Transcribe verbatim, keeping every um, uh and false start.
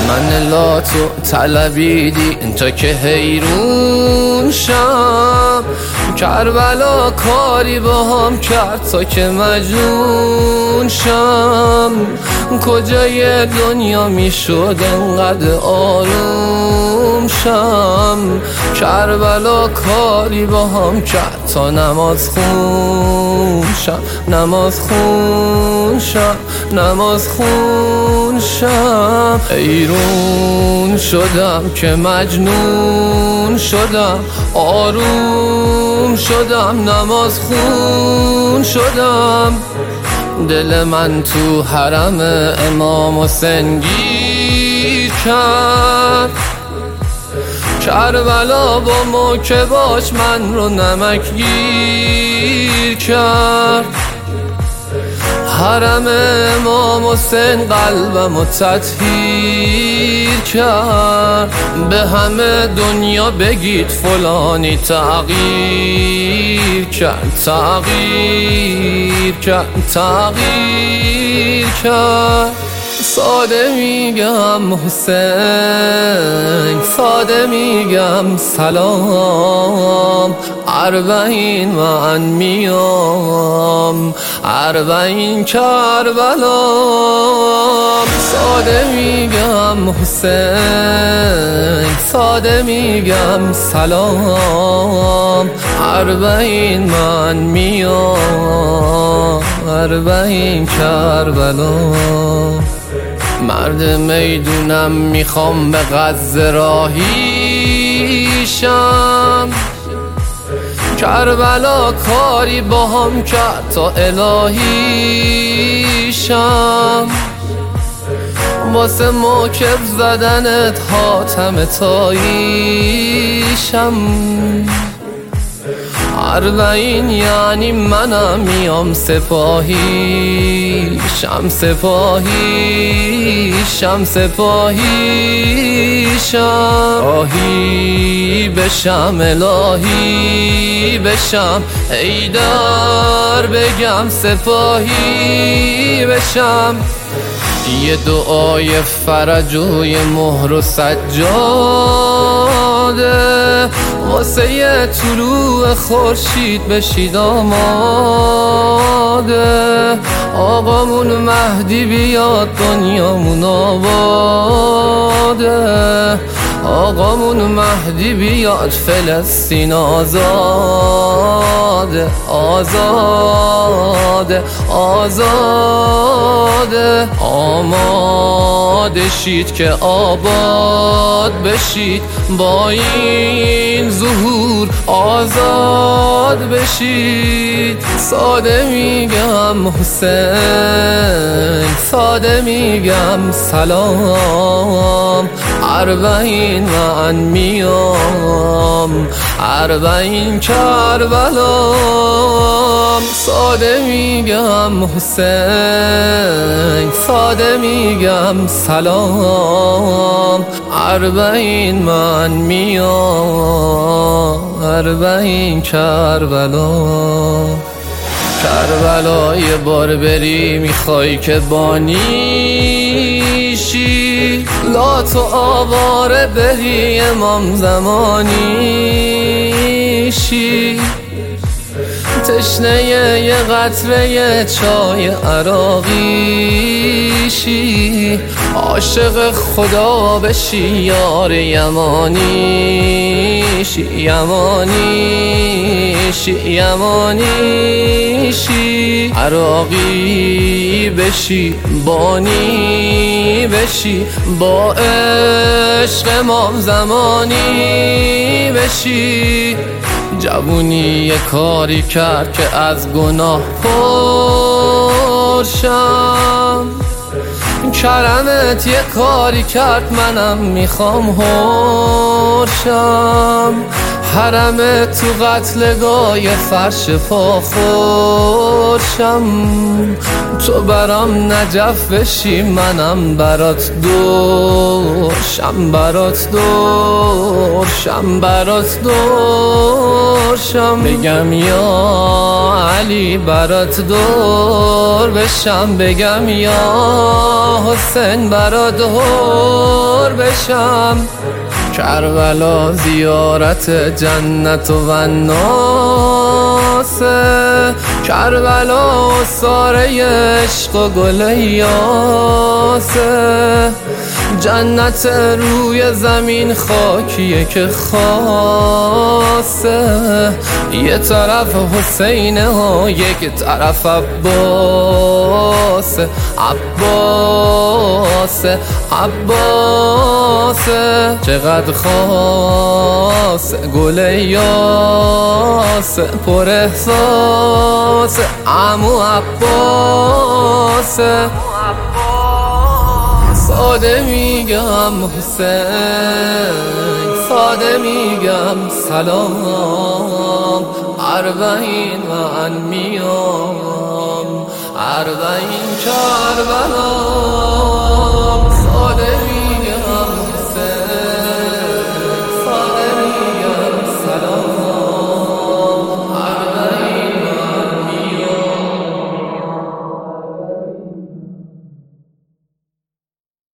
من لاتو طلبیدی تا که حیرون شم، کربلا کاری با هم کرد تا که مجنون شم. کجای دنیا میشد انقدر آروم شم، کربلا کاری با هم کرد تا نماز خون شم، نماز خون شم، نماز خون شم. حیرون شدم که مجنون شدم، آروم شدم، نماز خون شدم. دل من تو حرم امام حسین گیر کرد، کربلا با موکباش من رو نمک گیر کرد. حرم امام حسین قلبم رو تطهیر کرد. به همه دنیا بگید فلانی تغییر کرد، تغییر کرد، تغییر کرد. ساده میگم حسین، ساده میگم سلام، اربعین من میام، اربعین کربلا. ساده میگم حسین، ساده میگم سلام، اربعین من میام، اربعین کربلا. مرد میدونم میخوام به غزه راهیشم، کربلا کاری با هم کرد تا الهیشم. واسه موکب زدنت حاتم تاییشم. اربعین یعنی منم میام سپاهی شم، سپاهی شم، سپاهی شم. آهی بشم، الهی بشم، حیدر بگم، سپاهی بشم. یه دعای فرج و یه مهر و سجاده، واسه یه طلوع خورشید بشید آماده. آقامون مهدی بیاد دنیامون آباده، آقامون مهدی بیاد فلسطین آزاده، آزاده، آزاده. آماده شید که آباد بشید، با این ظهور آزاد بشید. ساده میگم حسین، ساده میگم سلام، اربعین من میام، اربعین کربلا. ساده میگم حسین، ساده میگم سلام، اربعین من میام، اربعین کربلا. کربلا یه بار بری میخوای که بانیشی، لاتو آواره بری امام زمانیشی. تشنه یه قطره چای عراقیشی، عاشق خدا بشی یار یمانیشی، یمانیشی، یمانیشی. عراقی بشی، بانی بشی، با عشق امام زمانی بشی. جوونی یه کاری کرد که از گناه پرشم، کرمت یه کاری کرد منم میخوام هرشم. حرمت تو قتلگاه فرش پا خورشم، تو برام نجف بشی منم برات دورشم، برات دورشم، برات دورشم. بگم یا علی برات دور بشم، بگم یا حسین برات هور بشم، کربلا زیارت جنت و وناسه، کربلا ساره عشق و گل یاسه، جنت روی زمین خاکیه که خاصه، یه طرف حسینه ها یک طرف عباسه، عباسه عباسه، چقدر خاصه گل یاسه، پر احساسه عمو عباسه. ساده میگم حسین، ساده میگم سلام، اربعین من میام، اربعین کربلا.